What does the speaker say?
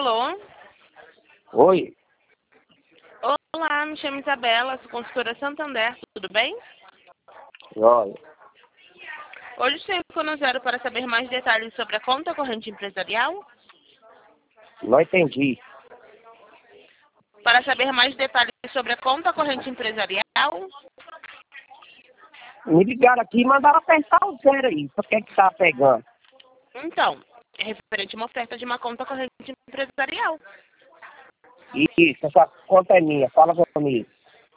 Alô? Oi, Olá, me chamo Isabela, sou consultora Santander, tudo bem? olha, Hoje estou telefonando para saber mais detalhes sobre a conta corrente empresarial. não entendi. Para saber mais detalhes sobre a conta corrente empresarial. Me ligaram aqui e mandaram apertar o zero aí. Por que que tá pegando? Então, é referente a uma oferta de uma conta corrente empresarial. Isso, essa conta é minha, fala comigo.